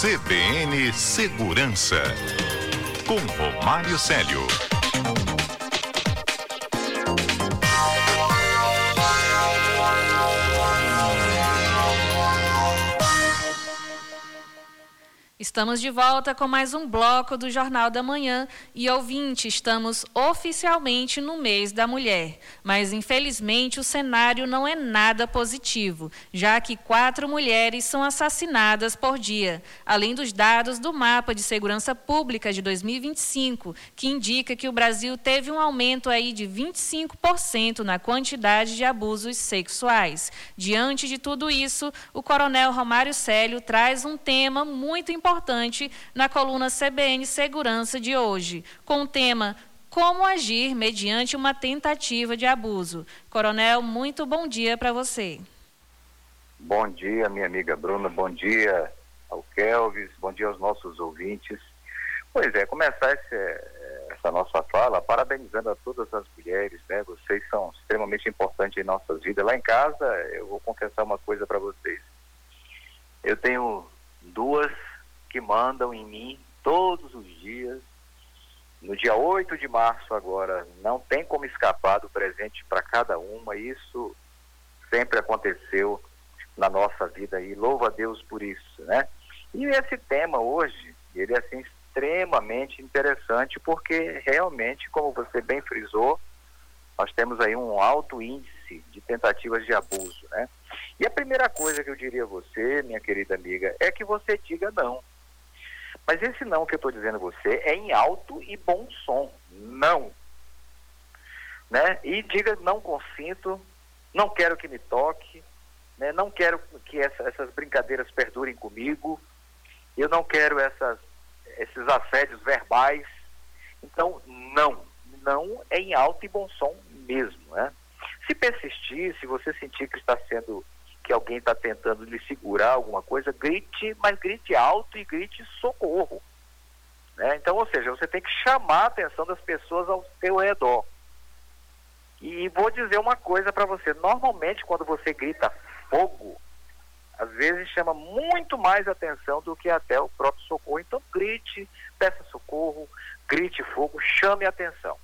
CBN Segurança, com Romário Célio. Estamos de volta com mais um bloco do Jornal da Manhã e, ouvinte, estamos oficialmente no mês da mulher. Mas, infelizmente, o cenário não é nada positivo, já que 4 mulheres são assassinadas por dia, além dos dados do Mapa de Segurança Pública de 2025, que indica que o Brasil teve um aumento aí de 25% na quantidade de abusos sexuais. Diante de tudo isso, o coronel Romário Célio traz um tema muito importante na coluna CBN Segurança de hoje, com o tema Como agir mediante uma tentativa de abuso. Coronel, muito bom dia para você. Bom dia, minha amiga Bruna, bom dia ao Kelvis, bom dia aos nossos ouvintes. Pois é, começar essa nossa fala parabenizando a todas as mulheres, né? Vocês são extremamente importantes em nossas vidas. Lá em casa, eu vou confessar uma coisa para vocês. Eu tenho 2 que mandam em mim todos os dias. No dia 8 de março agora, não tem como escapar do presente para cada uma. Isso sempre aconteceu na nossa vida e louva a Deus por isso, né? E esse tema hoje, ele é assim extremamente interessante porque realmente, como você bem frisou, nós temos aí um alto índice de tentativas de abuso, né? E a primeira coisa que eu diria a você, minha querida amiga, é que você diga não. Mas esse não que eu estou dizendo a você é em alto e bom som. Não. Né? E diga não consinto, não quero que me toque, né? Não quero que essas brincadeiras perdurem comigo, eu não quero esses assédios verbais. Então, não. Não é em alto e bom som mesmo. Né? Se persistir, se você sentir que alguém está tentando lhe segurar alguma coisa, grite, mas grite alto e grite socorro. Né? Então, ou seja, você tem que chamar a atenção das pessoas ao seu redor. E vou dizer uma coisa para você, normalmente quando você grita fogo, às vezes chama muito mais atenção do que até o próprio socorro. Então grite, peça socorro, grite fogo, chame a atenção.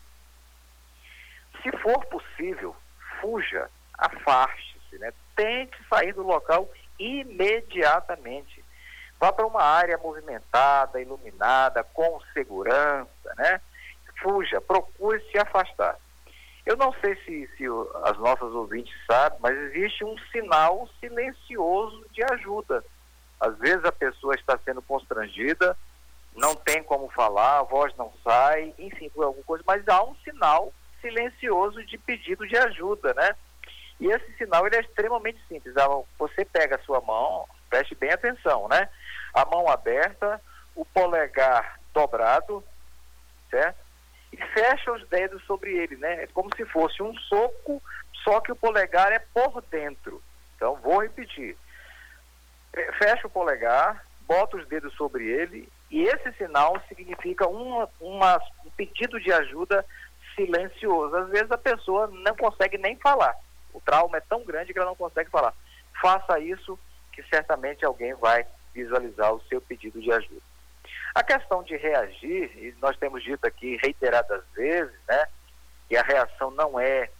Se for possível, fuja, afaste-se, né? Tente sair do local imediatamente. Vá para uma área movimentada, iluminada, com segurança, né? Fuja, procure se afastar. Eu não sei se as nossas ouvintes sabem, mas existe um sinal silencioso de ajuda. Às vezes a pessoa está sendo constrangida, não tem como falar, a voz não sai, enfim, por alguma coisa, mas há um sinal silencioso de pedido de ajuda, né? E esse sinal ele é extremamente simples. Você pega a sua mão, preste bem atenção, né? A mão aberta, o polegar dobrado, certo? E fecha os dedos sobre ele, né? É como se fosse um soco, só que o polegar é por dentro. Então, vou repetir. Fecha o polegar, bota os dedos sobre ele, e esse sinal significa um pedido de ajuda silencioso. Às vezes a pessoa não consegue nem falar. O trauma é tão grande que ela não consegue falar. Faça isso que certamente alguém vai visualizar o seu pedido de ajuda. A questão de reagir, e nós temos dito aqui reiteradas vezes, né, que a reação não é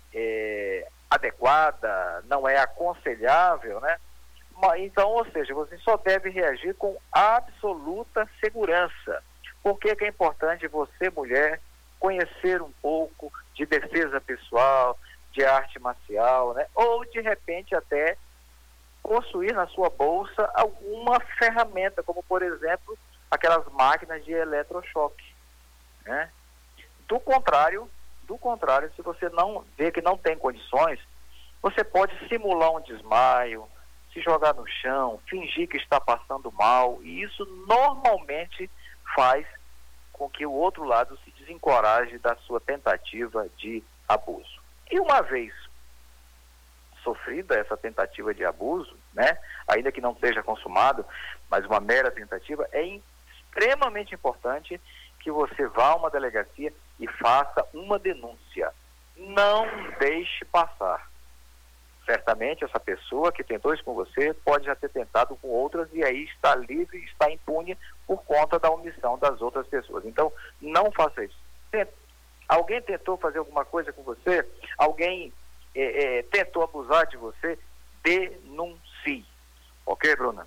adequada, não é aconselhável, né? Então, ou seja, você só deve reagir com absoluta segurança. Por que é importante você, mulher, conhecer um pouco de defesa pessoal, de arte marcial, né? Ou de repente até possuir na sua bolsa alguma ferramenta, como por exemplo aquelas máquinas de eletrochoque, né? Do contrário, se você não vê que não tem condições, você pode simular um desmaio, se jogar no chão, fingir que está passando mal, e isso normalmente faz com que o outro lado se desencoraje da sua tentativa de abuso. E uma vez sofrida essa tentativa de abuso, né, ainda que não seja consumado, mas uma mera tentativa, é extremamente importante que você vá a uma delegacia e faça uma denúncia. Não deixe passar. certamente essa pessoa que tentou isso com você pode já ter tentado com outras e aí está livre, está impune por conta da omissão das outras pessoas. Então, não faça isso. Alguém tentou fazer alguma coisa com você? Alguém tentou abusar de você? Denuncie. Ok, Bruna?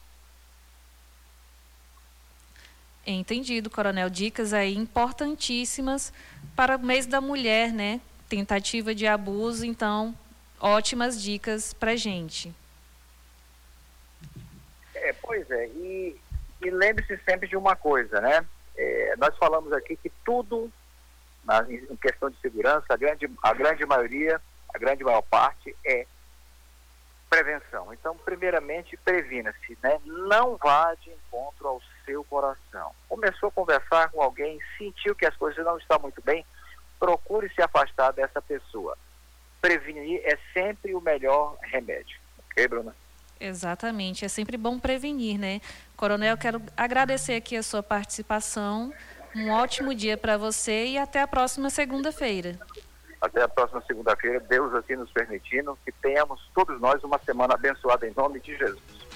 Entendido, Coronel. Dicas aí importantíssimas para o mês da mulher, né? Tentativa de abuso, então, ótimas dicas para a gente. Pois é, e lembre-se sempre de uma coisa, né? Nós falamos aqui que tudo, em questão de segurança, a grande maioria, a grande maior parte é prevenção. Então, primeiramente, previna-se, né? Não vá de encontro ao seu coração. Começou a conversar com alguém, sentiu que as coisas não estão muito bem, procure se afastar dessa pessoa. Prevenir é sempre o melhor remédio. Ok, Bruna? Exatamente, é sempre bom prevenir, né? Coronel, quero agradecer aqui a sua participação. Um ótimo dia para você e até a próxima segunda-feira. Até a próxima segunda-feira, Deus assim nos permitindo, que tenhamos todos nós uma semana abençoada em nome de Jesus.